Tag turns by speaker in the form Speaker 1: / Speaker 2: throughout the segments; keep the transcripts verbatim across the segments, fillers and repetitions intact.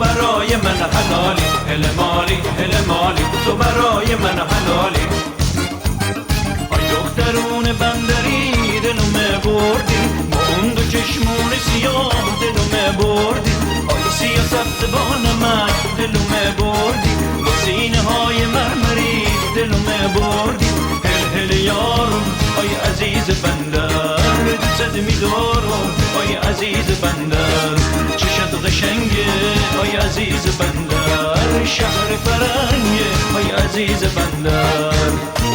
Speaker 1: برای من حلالی، هل مالی هل مالی تو برای من حلالی. آی دخترون بندری دلومه بردی، با اون دو چشمون سیاه دلومه بردی. آی سیاست بان من دلومه بردی، با سینه های مرمری دلومه بردی. هل هل یارم آی عزیز بندر، دوست می‌دارم آی عزیز بندر. چشت قشنگه آی عزیز بندر، شهر فرنگه آی عزیز بندر.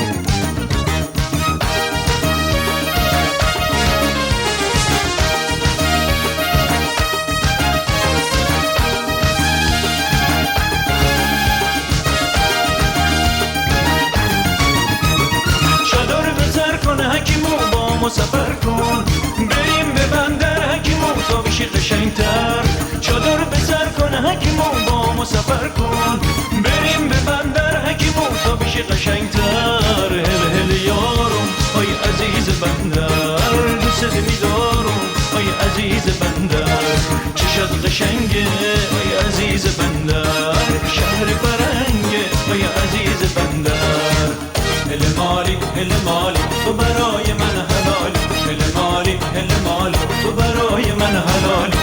Speaker 1: حکیمو با ما سفر کن، بریم به بندر حکیمو تا بشی قشنگتر. چادر به سر کن حکیمو با ما سفر کن، بریم به بندر حکیمو تا بشی قشنگتر. هل هل یارم آی عزیز بندر، دوست می‌دارم آی عزیز بندر. چشت قشنگه آی عزیز بندر، شهر فرنگه آی عزیز بندر. هل مالی هل مالی تو برای من حلالی، هل مالی هل مالی تو برای من حلالی.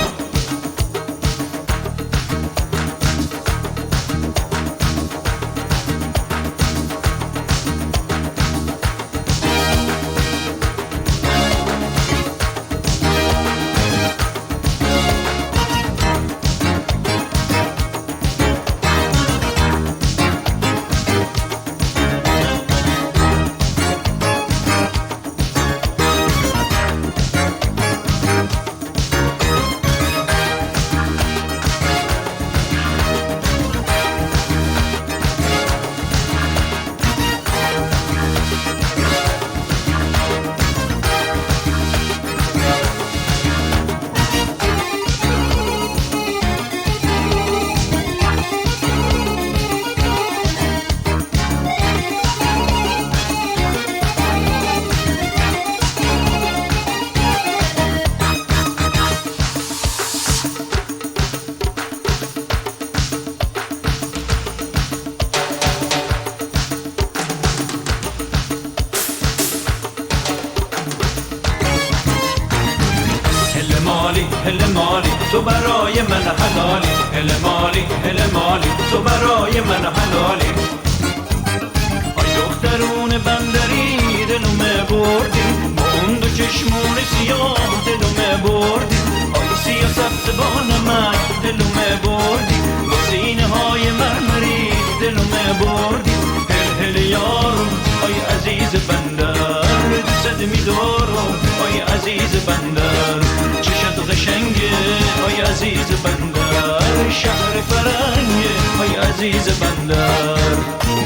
Speaker 1: هل مالی تو برای من حلالی، هل مالی هل مالی تو برای من حلالی. آی دخترون بندری دلومه بردی، با اون دو چشمون سیاه دلومه بردی. آی سیاست بان من دلومه بردی، با سینه های مرمری دلومه بردی. هل هل یارم آی عزیز بندر، دوست می‌دارم آی عزیز بندر. چشت قشنگه آی عزیز بندر، شهر فرنگه آی عزیز بندر.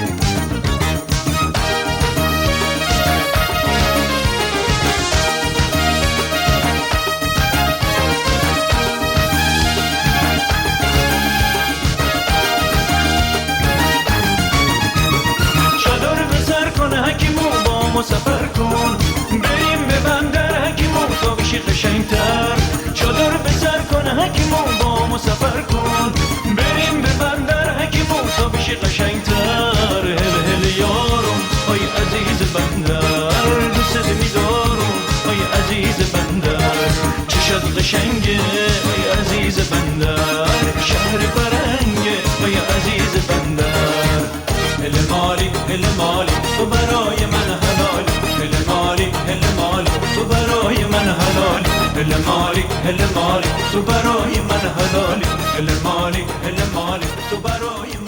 Speaker 1: چادر به سر کن حکیمو با ما سفر کن، بریم به بندر حکیمو تا بشی قشنگتر. چادر به سر کن حکیمو با ما سفر کن، بریم به بندر حکیمو تا بشی قشنگتر. هل هل یارم آی عزیز بندر، دوست می‌دارم آی عزیز بندر. چشت قشنگه آی عزیز بندر، شهر فرنگه آی عزیز بندر. هل مالی هل مالی تو برای من حلالی، هل مالی هل مالی تو برای من حلالی. هل مالی هل مالی تو برای من حلالی، هل مالی هل مالی تو برای